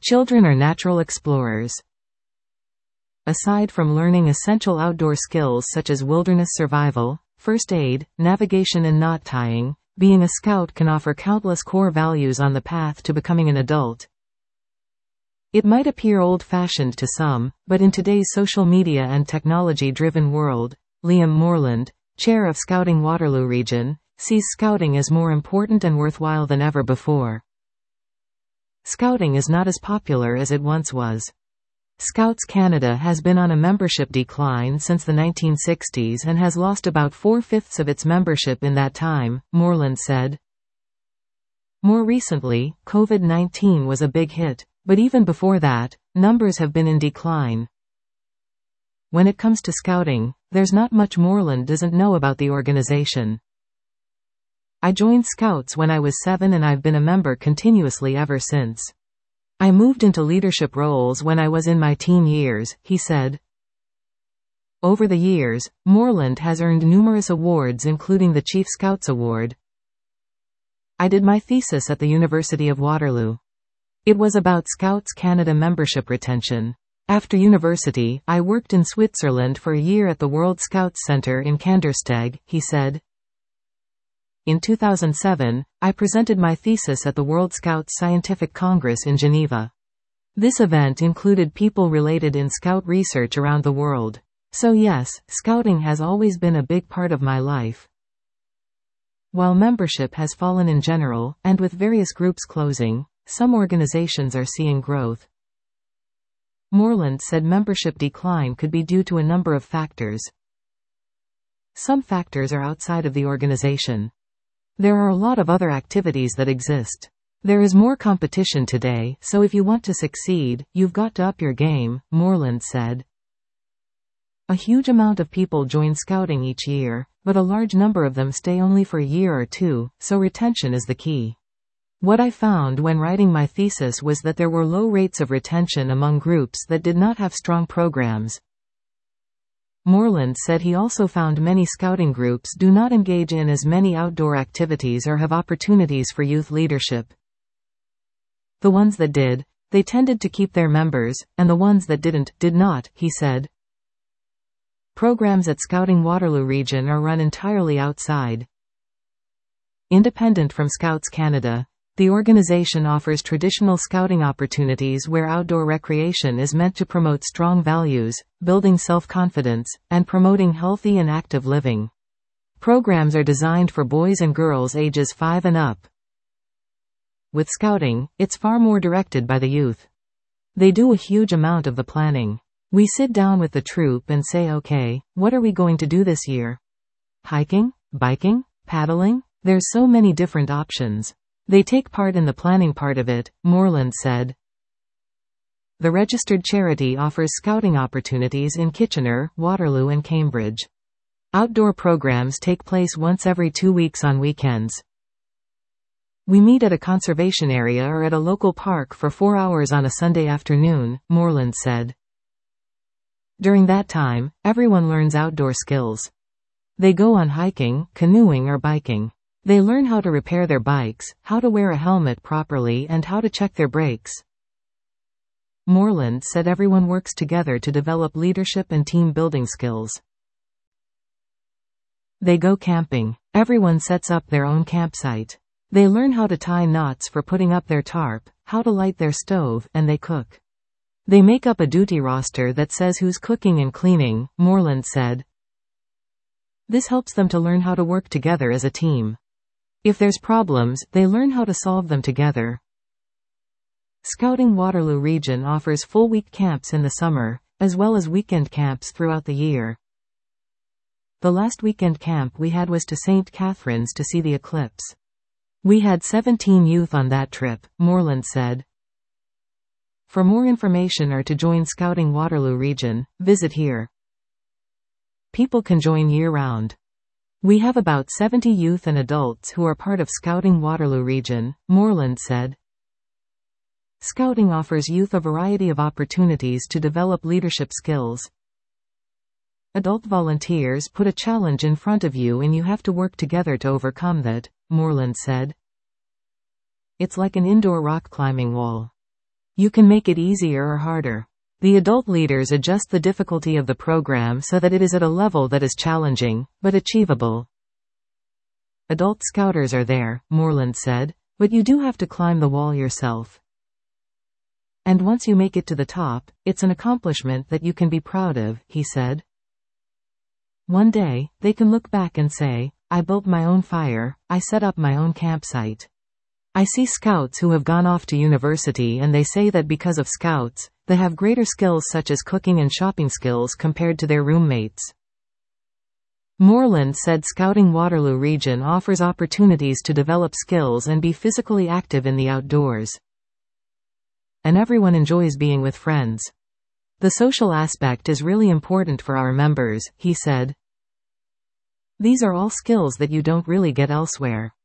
Children are natural explorers. Aside from learning essential outdoor skills such as wilderness survival, first aid, navigation and knot tying, being a scout can offer countless core values on the path to becoming an adult. It might appear old-fashioned to some, but in today's social media and technology-driven world, Liam Moreland, chair of Scouting Waterloo Region, sees scouting as more important and worthwhile than ever before. Scouting is not as popular as it once was. Scouts Canada has been on a membership decline since the 1960s and has lost about 4/5 of its membership in that time, Moreland said. More recently, COVID-19 was a big hit, but even before that, numbers have been in decline. When it comes to scouting, there's not much Moreland doesn't know about the organization. I joined Scouts when I was 7 and I've been a member continuously ever since. I moved into leadership roles when I was in my teen years, he said. Over the years, Moreland has earned numerous awards including the Chief Scouts Award. I did my thesis at the University of Waterloo. It was about Scouts Canada membership retention. After university, I worked in Switzerland for a year at the World Scouts Centre in Kandersteg, he said. In 2007, I presented my thesis at the World Scouts Scientific Congress in Geneva. This event included people related in Scout research around the world. So yes, scouting has always been a big part of my life. While membership has fallen in general, and with various groups closing, some organizations are seeing growth. Moreland said membership decline could be due to a number of factors. Some factors are outside of the organization. There are a lot of other activities that exist. There is more competition today, so if you want to succeed, you've got to up your game, Moreland said. A huge amount of people join scouting each year, but a large number of them stay only for a year or two, so retention is the key. What I found when writing my thesis was that there were low rates of retention among groups that did not have strong programs. Moreland said he also found many scouting groups do not engage in as many outdoor activities or have opportunities for youth leadership. The ones that did, they tended to keep their members, and the ones that did not, he said. Programs at Scouting Waterloo Region are run entirely outside. Independent from Scouts Canada, the organization offers traditional scouting opportunities where outdoor recreation is meant to promote strong values, building self-confidence, and promoting healthy and active living. Programs are designed for boys and girls ages 5 and up. With scouting, it's far more directed by the youth. They do a huge amount of the planning. We sit down with the troop and say, okay, what are we going to do this year? Hiking? Biking? Paddling? There's so many different options. They take part in the planning part of it, Moreland said. The registered charity offers scouting opportunities in Kitchener, Waterloo and Cambridge. Outdoor programs take place once every 2 weeks on weekends. We meet at a conservation area or at a local park for 4 hours on a Sunday afternoon, Moreland said. During that time, everyone learns outdoor skills. They go on hiking, canoeing or biking. They learn how to repair their bikes, how to wear a helmet properly and how to check their brakes. Moreland said everyone works together to develop leadership and team building skills. They go camping. Everyone sets up their own campsite. They learn how to tie knots for putting up their tarp, how to light their stove, and they cook. They make up a duty roster that says who's cooking and cleaning, Moreland said. This helps them to learn how to work together as a team. If there's problems, they learn how to solve them together. Scouting Waterloo Region offers full-week camps in the summer, as well as weekend camps throughout the year. The last weekend camp we had was to St. Catharines to see the eclipse. We had 17 youth on that trip, Moreland said. For more information or to join Scouting Waterloo Region, visit here. People can join year-round. We have about 70 youth and adults who are part of Scouting Waterloo Region, Moreland said. Scouting offers youth a variety of opportunities to develop leadership skills. Adult volunteers put a challenge in front of you and you have to work together to overcome that, Moreland said. It's like an indoor rock climbing wall. You can make it easier or harder. The adult leaders adjust the difficulty of the program so that it is at a level that is challenging, but achievable. Adult Scouters are there, Moreland said, but you do have to climb the wall yourself. And once you make it to the top, it's an accomplishment that you can be proud of, he said. One day, they can look back and say, I built my own fire, I set up my own campsite. I see scouts who have gone off to university and they say that because of scouts, they have greater skills such as cooking and shopping skills compared to their roommates. Moreland said Scouting Waterloo Region offers opportunities to develop skills and be physically active in the outdoors. And everyone enjoys being with friends. The social aspect is really important for our members, he said. These are all skills that you don't really get elsewhere.